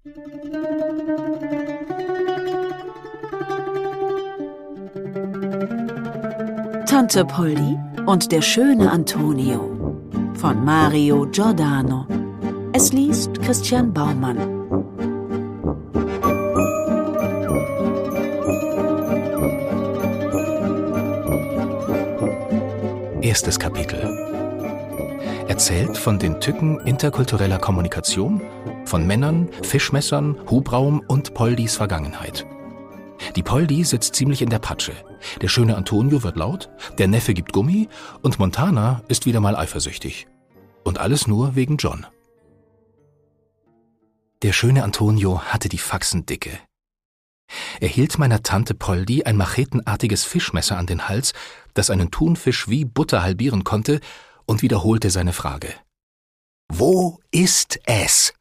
Tante Polly und der schöne Antonio von Mario Giordano. Es liest Christian Baumann. Erstes Kapitel. Erzählt von den Tücken interkultureller Kommunikation, von Männern, Fischmessern, Hubraum und Poldis Vergangenheit. Die Poldi sitzt ziemlich in der Patsche. Der schöne Antonio wird laut, der Neffe gibt Gummi und Montana ist wieder mal eifersüchtig. Und alles nur wegen John. Der schöne Antonio hatte die Faxen dicke. Er hielt meiner Tante Poldi ein machetenartiges Fischmesser an den Hals, das einen Thunfisch wie Butter halbieren konnte, und wiederholte seine Frage. »Wo ist es?«